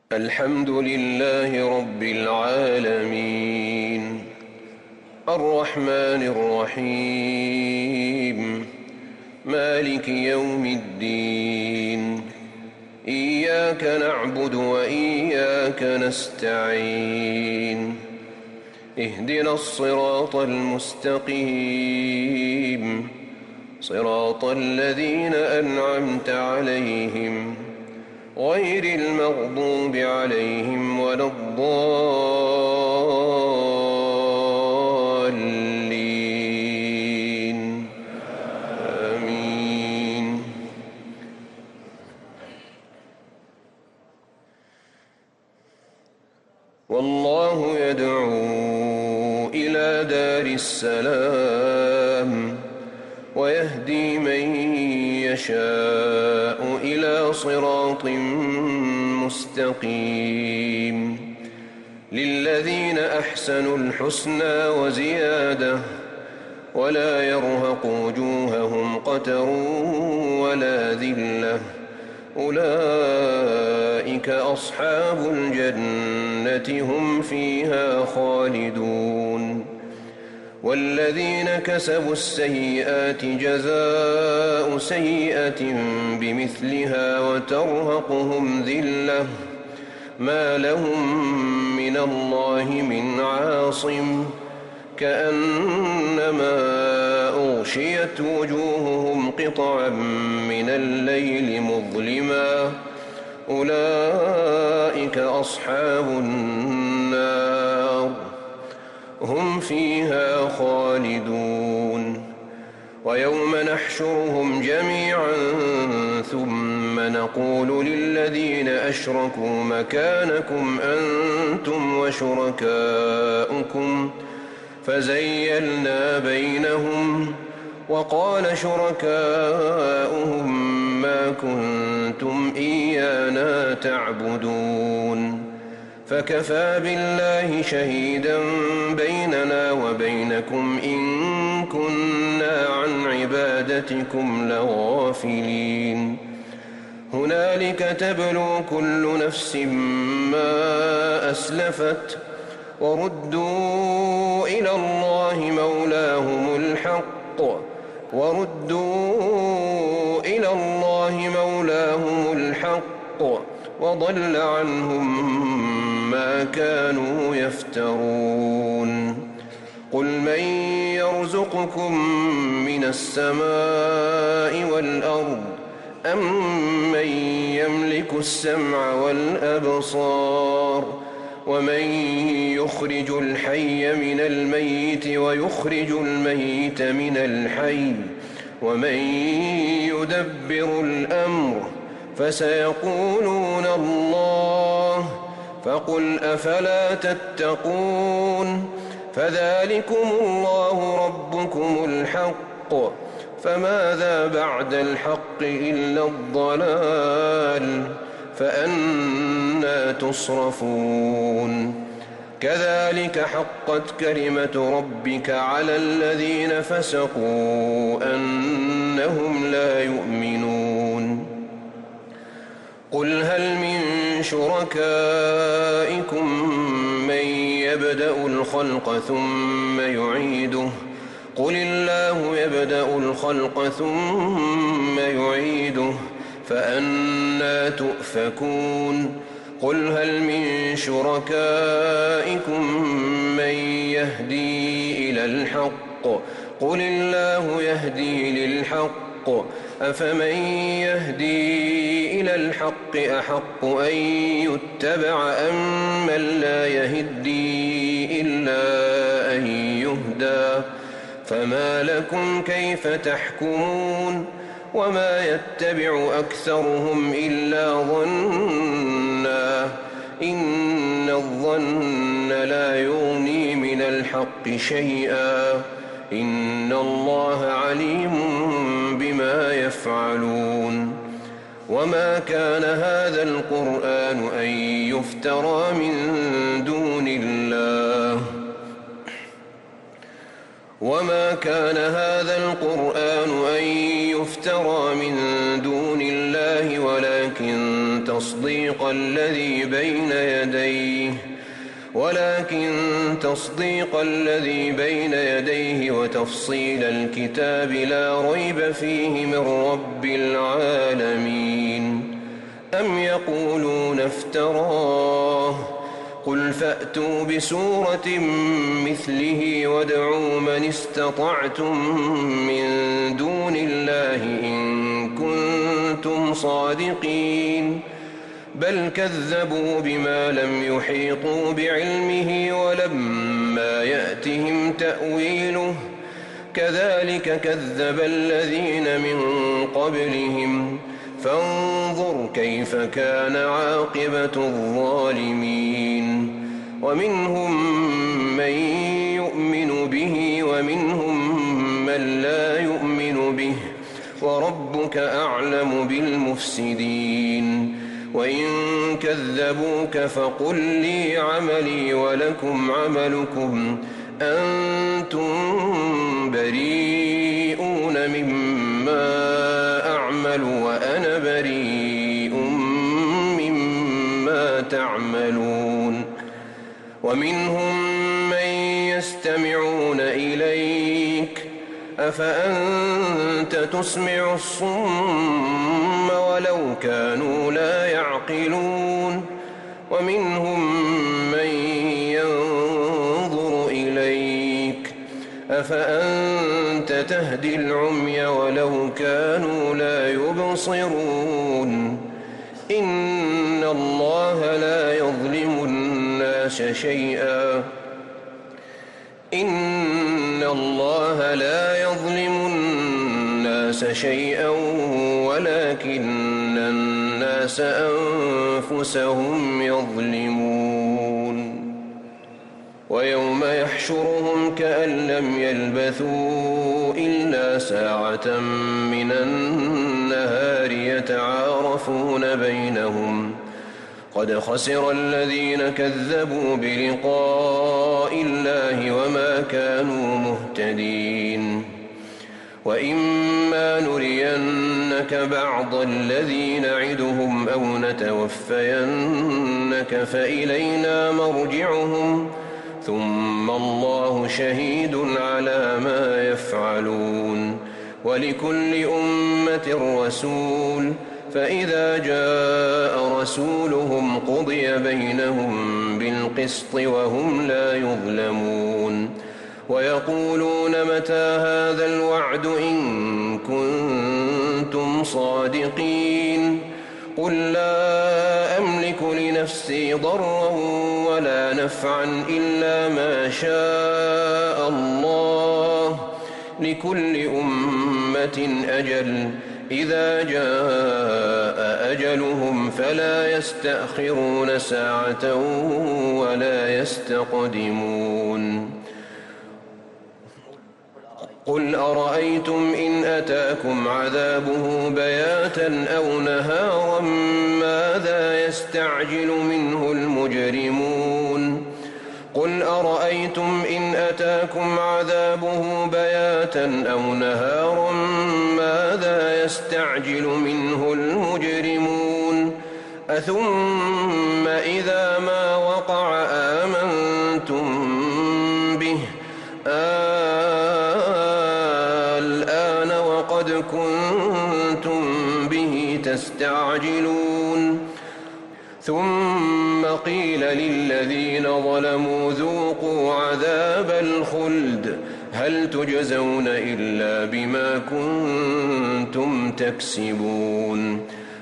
الحمد لله رب العالمين الرحمن الرحيم مالك يوم الدين إياك نعبد وإياك نستعين اهدنا الصراط المستقيم صراط الذين أنعمت عليهم غير المغضوب عليهم ولا الضالين آمين. والله يدعو إلى دار السلام ويهدي من يشاء إلى صراط مستقيم للذين أحسنوا الحسنى وزيادة ولا يرهق وجوههم قتر ولا ذلة أولئك أصحاب الجنة هم فيها خالدون. والذين كسبوا السيئات جزاء سيئة بمثلها وترهقهم ذلة ما لهم من الله من عاصم كأنما أغشيت وجوههم قطعا من الليل مظلما أولئك أصحاب النار هم فيها خالدون. ويوم نحشرهم جميعا ثم نقول للذين أشركوا مكانكم أنتم وشركاؤكم فزيلنا بينهم وقال شركاؤهم ما كنتم إيانا تعبدون فكفى بالله شهيدا بيننا وبينكم إن كنا عن عبادتكم لغافلين. هنالك تبلو كل نفس ما أسلفت وردوا إلى الله مولاهم الحق وضل عنهم ما كانوا يفترون. قل من يرزقكم من السماء والأرض أم من يملك السمع والأبصار ومن يخرج الحي من الميت ويخرج الميت من الحي ومن يدبر الأمر فسيقولون الله فقل أفلا تتقون. فذلكم الله ربكم الحق فماذا بعد الحق إلا الضلال فأنى تصرفون. كذلك حقت كلمة ربك على الذين فسقوا أنهم لا يؤمنون. قل هل من شركائكم من يبدأ الخلق ثم يعيده قل الله يبدأ الخلق ثم يعيده فأنى تؤفكون. قل هل من شركائكم من يهدي إلى الحق قل الله يهدي للحق أفمن يهدي إلى الحق أحق أن يتبع أم من لا يهدي إلا أن يهدى فما لكم كيف تحكمون. وما يتبع أكثرهم إلا ظنا إن الظن لا يغني من الحق شيئا إن الله عليم بما يفعلون. وما كان هذا القرآن أن يفترى من دون الله وما كان هذا القرآن أن يفترى من دون الله ولكن تصديق الذي بين يديه وتفصيل الكتاب لا ريب فيه من رب العالمين. أم يقولون افتراه قل فأتوا بسورة مثله وادعوا من استطعتم من دون الله إن كنتم صادقين. بل كذبوا بما لم يحيطوا بعلمه ولما يأتهم تأويله كذلك كذب الذين من قبلهم فانظر كيف كان عاقبة الظالمين. ومنهم من يؤمن به ومنهم من لا يؤمن به وربك أعلم بالمفسدين. وإن كذبوك فقل لي عملي ولكم عملكم أنتم بريئون مما أعمل وأنا بريء مما تعملون. ومنهم من يستمعون إليك أفأنت تسمع الصم ولو كانوا لا يعقلون. ومنهم من ينظر إليك أفأنت تهدي العمي ولو كانوا لا يبصرون. إن الله لا يظلم الناس شيئا ولكن الناس أنفسهم يظلمون. ويوم يحشرهم كأن لم يلبثوا إلا ساعة من النهار يتعارفون بينهم قد خسر الذين كذبوا بلقاء الله وما كانوا مهتدين. وإما نرينك بعض الذي نعدهم أو نتوفينك فإلينا مرجعهم ثم الله شهيد على ما يفعلون. ولكل أمة رسول فإذا جاء رسولهم قضي بينهم بالقسط وهم لا يظلمون. ويقولون متى هذا الوعد إن كنتم صادقين. قل لا أملك لنفسي ضرا ولا نفعا إلا ما شاء الله لكل أمة أجل إذا جاء أجلهم فلا يستأخرون ساعة ولا يستقدمون. قل أرأيتم إن أتاكم عذابه بياتا أو نهارا ماذا يستعجل منه المجرمون. قل أرأيتم إن أتاكم عذابه بياتا أو نهارا ماذا يستعجل منه المجرمون. أثم إذا ما وقع آمنتم به الآن وقد كنتم به تستعجلون. ثم قيل للذين ظلموا ذوقوا عذاب الخلد هل تجزون إلا بما كنتم تكسبون.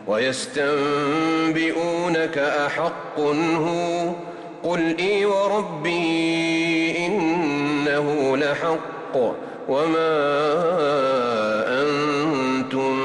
ويستنبئونك أحق هو قل إي وربي إنه لحق وما أنتم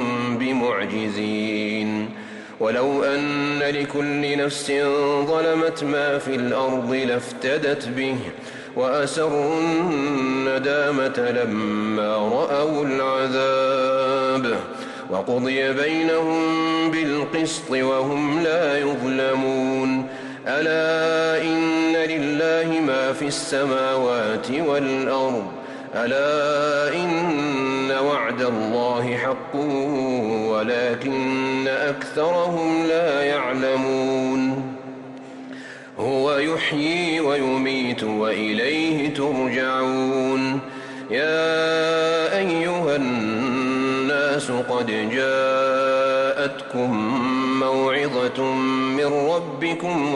بمعجزين. ولو أن لكل نفس ظلمت ما في الأرض لافتدت به وأسروا الندامة لما رأوا العذاب وقضي بينهم بالقسط وهم لا يظلمون. ألا إن لله ما في السماوات والأرض ألا إن وعد الله حق ولكن أكثرهم لا يعلمون هو يحيي ويميت وإليه ترجعون يا أيها الناس قد جاءتكم موعظة من ربكم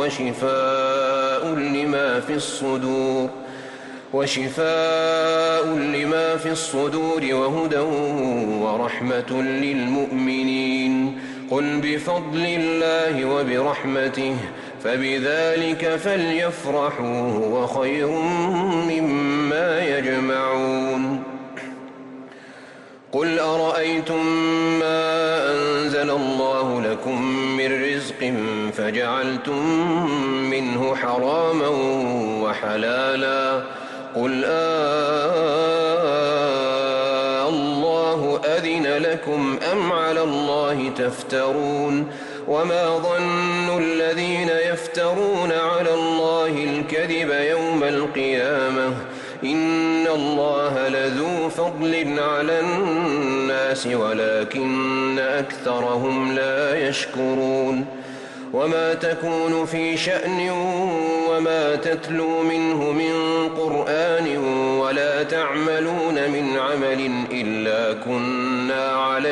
وشفاء لما في الصدور وهدى ورحمة للمؤمنين قل بفضل الله وبرحمته فبذلك فليفرحوا هو خير مما يجمعون قل أرأيتم ما أنزل الله لكم من رزق فجعلتم منه حراما وحلالا قل الله أذن لكم أم على الله تفترون وما ظن الذين يفترون على الله الكذب يوم القيامة إن الله لذو فضل على الناس ولكن أكثرهم لا يشكرون وما تكون في شأن وما تتلو منه من قرآن ولا تعملون من عمل إلا كنا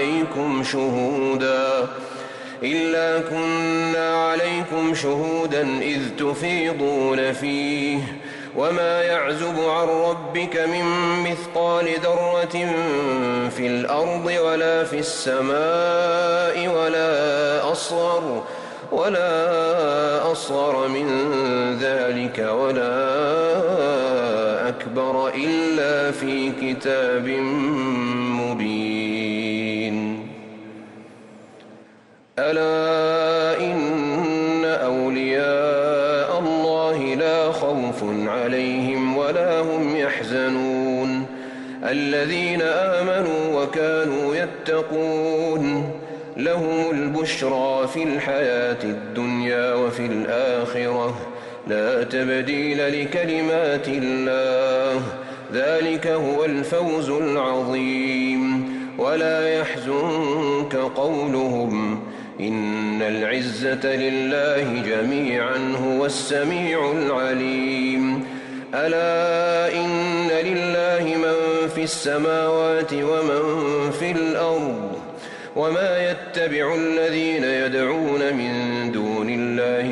عليكم شهودا إذ تفيضون فيه وما يعزب عن ربك من مثقال ذرة في الأرض ولا في السماء ولا أصغر من ذلك ولا أكبر إلا في كتاب مبين ألا إن أولياء الله لا خوف عليهم ولا هم يحزنون الذين آمنوا وكانوا يتقون لهم البشرى في الحياة الدنيا وفي الآخرة لا تبديل لكلمات الله ذلك هو الفوز العظيم ولا يحزنك قولهم إن العزة لله جميعا هو السميع العليم ألا إن لله من في السماوات ومن في الأرض وما يتبع الذين يدعون من دون الله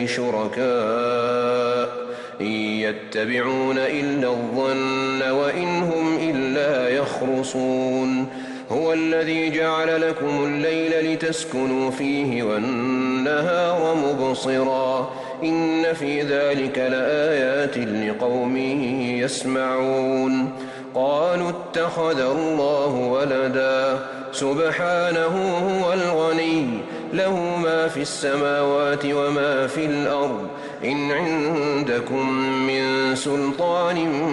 شركاء إن يتبعون إلا الظن وإن هم إلا يخرصون هو الذي جعل لكم الليل لتسكنوا فيه والنهار مبصرا إن في ذلك لآيات لقوم يسمعون قالوا اتخذ الله ولدا سبحانه هو الغني له ما في السماوات وما في الأرض إن عندكم من سلطان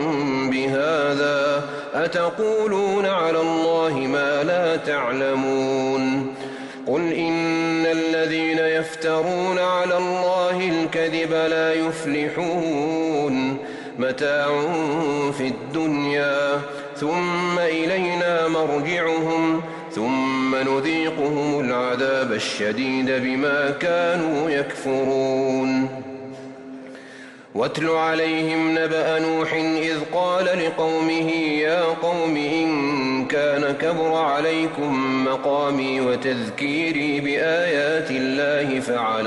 بهذا أتقولون على الله ما لا تعلمون قل إن الذين يفترون على الله الكذب لا يفلحون متاع في الدنيا ثم إلينا مرجعهم ثم نذيقهم العذاب الشديد بما كانوا يكفرون واتل عليهم نبأ نوح إذ قال لقومه يا قوم إن كان كبر عليكم مقامي وتذكيري بآيات الله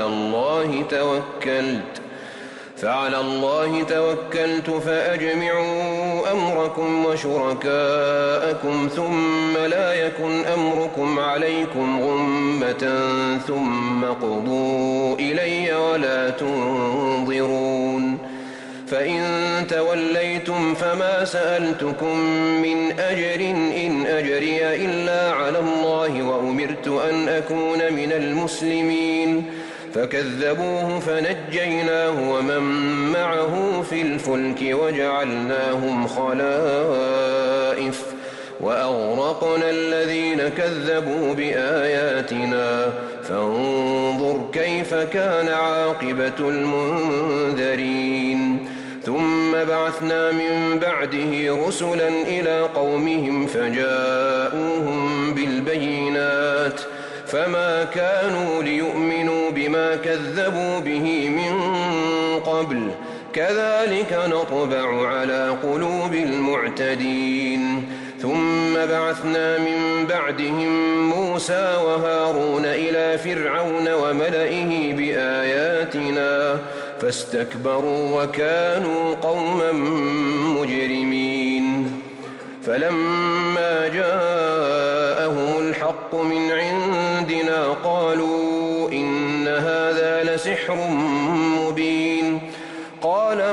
فعلى الله توكلت فأجمعوا أمركم وشركاءكم ثم لا يكن أمركم عليكم غمة ثم قضوا إلي ولا تنظرون فإن توليتم فما سألتكم من أجر إن أجري إلا على الله وأمرت أن أكون من المسلمين فكذبوه فنجيناه ومن معه في الفلك وجعلناهم خلائف وأغرقنا الذين كذبوا بآياتنا فانظر كيف كان عاقبة المنذرين ثم بعثنا من بعده رسلا إلى قومهم فجاءوهم بالبينات فما كانوا ليؤمنوا بما كذبوا به من قبل كذلك نطبع على قلوب المعتدين ثم بعثنا من بعدهم موسى وهارون إلى فرعون وملئه بآياتنا فاستكبروا وكانوا قوما مجرمين فلما جاءهم الحق من عندنا قالوا إن هذا لسحر مبين قال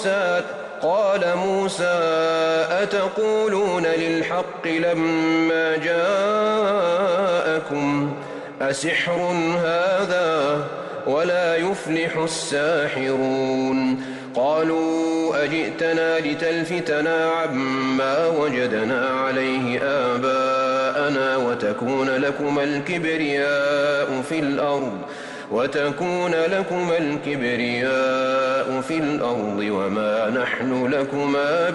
موسى أتقولون للحق لما جاءكم أسحر هذا ولا يفلح الساحرون قالوا أجئتنا لتلفتنا عما وجدنا عليه آباءنا وتكون لكما الكبرياء في الأرض وما نحن لكما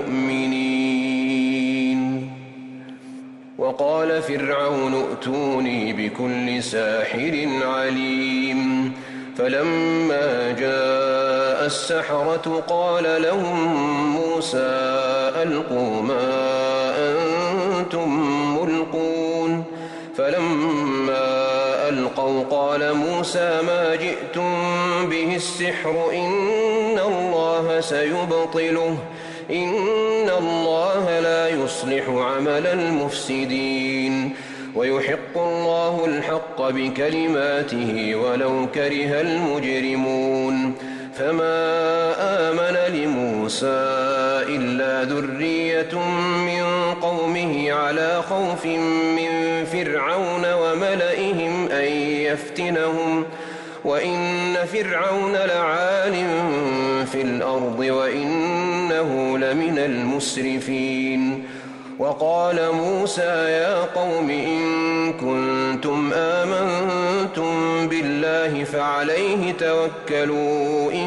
بمؤمنين وقال فرعون ائتوني بكل ساحر عليم فلما جاء السحرة قال لهم موسى ألقوا ما أنتم ملقون فلما ألقوا قال موسى ما جئتم به السحر إن الله سيبطله إن الله لا يصلح عمل المفسدين ويحق الله الحق بكلماته ولو كره المجرمون فما آمن لموسى إلا ذرية من قومه على خوف من فرعون وملئهم أن يفتنهم وإن فرعون لعال في الأرض وإنه لمن المسرفين وقال موسى يا قوم إن كنتم آمنتم بالله فعليه توكلوا إن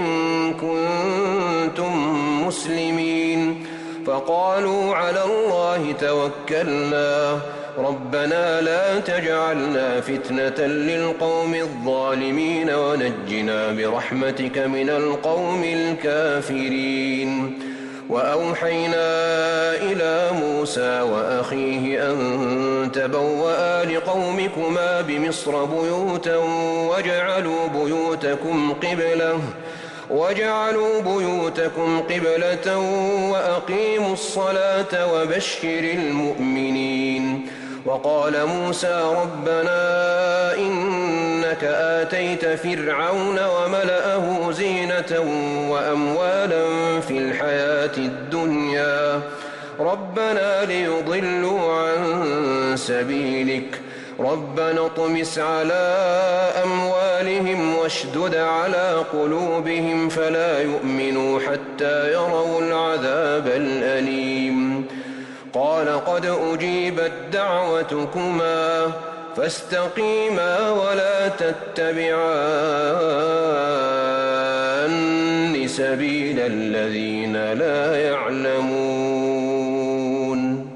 كنتم مسلمين فقالوا على الله توكلنا ربنا لا تجعلنا فتنة للقوم الظالمين ونجنا برحمتك من القوم الكافرين وأوحينا إلى موسى وأخيه أن تبوأ لقومكما بمصر بيوتا واجعلوا بيوتكم قبلة وأقيموا الصلاة وبشر المؤمنين وقال موسى ربنا إنك آتيت فرعون وملأه زينة وأموالا في الحياة الدنيا ربنا ليضلوا عن سبيلك ربنا اطمس على أموالهم واشدد على قلوبهم فلا يؤمنوا حتى يروا العذاب الأليم قال قد أجيبت دعوتكما فاستقيما ولا تتبعان سبيل الذين لا يعلمون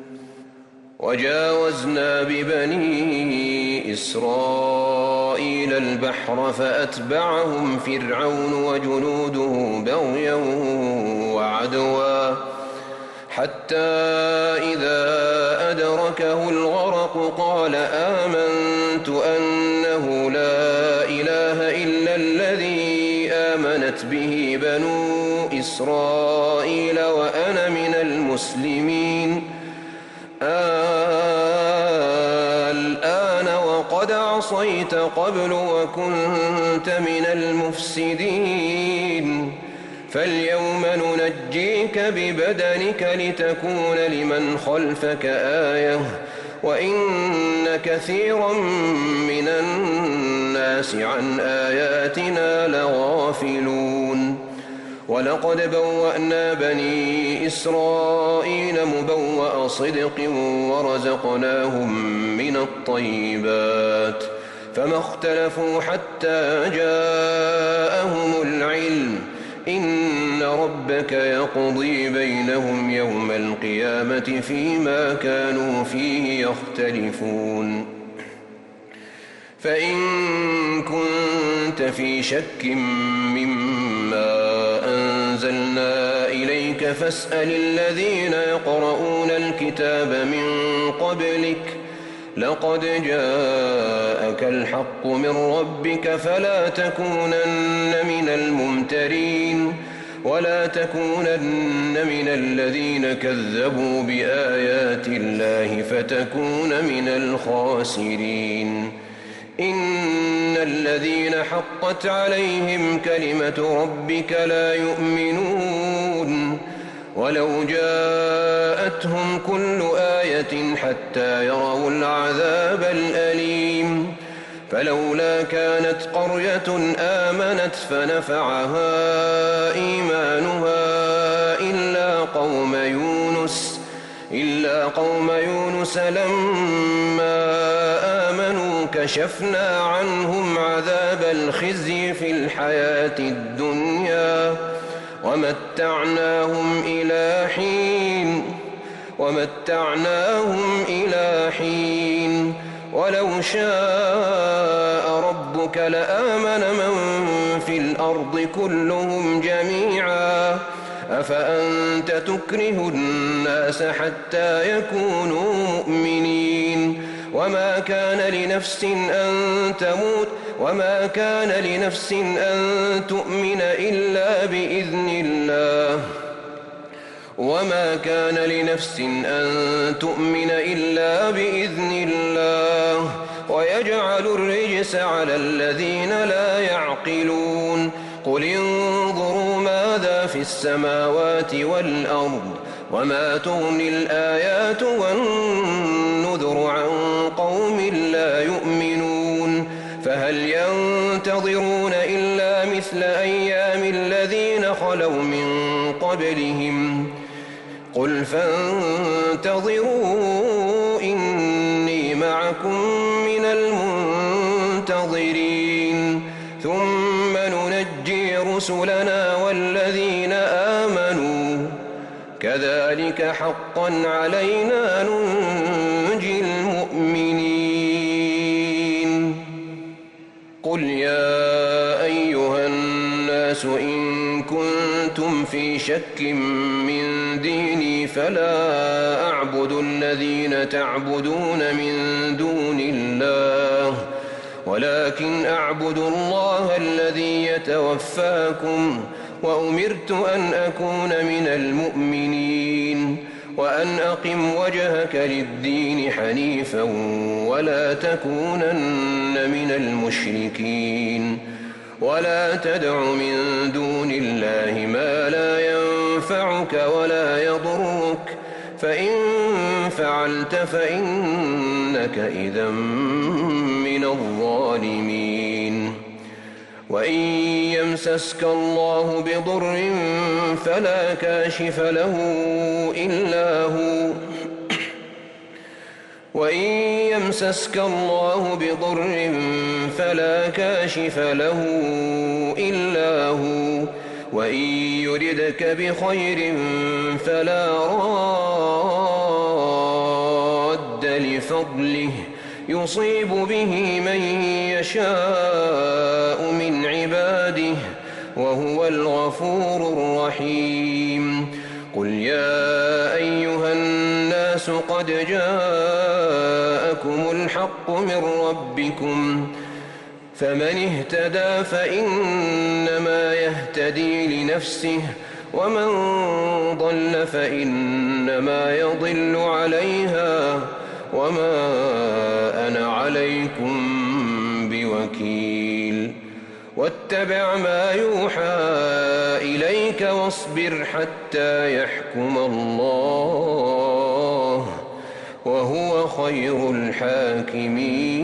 وجاوزنا ببني إسرائيل البحر فأتبعهم فرعون وجنوده بغيا وعدوا حتى إذا أدركه الغرق قال آمنت أنه لا إله إلا الذي آمنت به بنو إسرائيل وأنا من المسلمين الآن وقد عصيت قبل وكنت من المفسدين فاليوم ننجيك ببدنك لتكون لمن خلفك آية وإن كثيرا من الناس عن آياتنا لغافلون ولقد بوأنا بني إسرائيل مبوأ صدق ورزقناهم من الطيبات فما اختلفوا حتى جاءهم العلم إن ربك يقضي بينهم يوم القيامة فيما كانوا فيه يختلفون فإن كنت في شك مما أنزلنا إليك فاسأل الذين يقرؤون الكتاب من قبلك لقد جاءك الحق من ربك فلا تكونن من الممترين ولا تكونن من الذين كذبوا بآيات الله فتكون من الخاسرين إن الذين حقت عليهم كلمة ربك لا يؤمنون ولو جاءتهم كل آية حتى يروا العذاب الأليم فلولا كانت قرية آمنت فنفعها إيمانها إلا قوم يونس لما آمنوا كشفنا عنهم عذاب الخزي في الحياة الدنيا ومتعناهم إلى حين ولو شاء ربك لآمن من في الأرض كلهم جميعا أفأنت تكره الناس حتى يكونوا مؤمنين وما كان لنفس أن تؤمن إلا بإذن الله ويجعل الرجس على الذين لا يعقلون قل انظروا ماذا في السماوات والأرض وما تغني الآيات والنذر عن قوم لا يؤمنون فهل ينتظرون إلا مثل أيام الذين خلوا من قبلهم قل فانتظروا إني معكم من المنتظرين ثم ننجي رسلنا والذين آمنوا كذلك حقا علينا ننجي المؤمنين قل يا أيها الناس إن كنتم في شك من ديني فلا أعبد الذين تعبدون من دون الله ولكن أعبد الله الذي يتوفاكم وأمرت أن أكون من المؤمنين وأن أقم وجهك للدين حنيفا ولا تكونن من المشركين ولا تدع من دون الله ما لا ينفعك ولا يضرك فإن فعلت فإنك إذا من الظالمين وإن يمسسك الله بضر فلا كاشف له إلا هو وإن يردك بخير فلا راد لفضله يصيب به من يشاء من عباده وهو الغفور الرحيم قل يا أيها الناس قد جاءكم الحق من ربكم فمن اهتدى فإنما يهتدي لنفسه ومن ضل فإنما يضل عليها وما أنا عليكم بوكيل واتبع ما يوحى إليك واصبر حتى يحكم الله وهو خير الحاكمين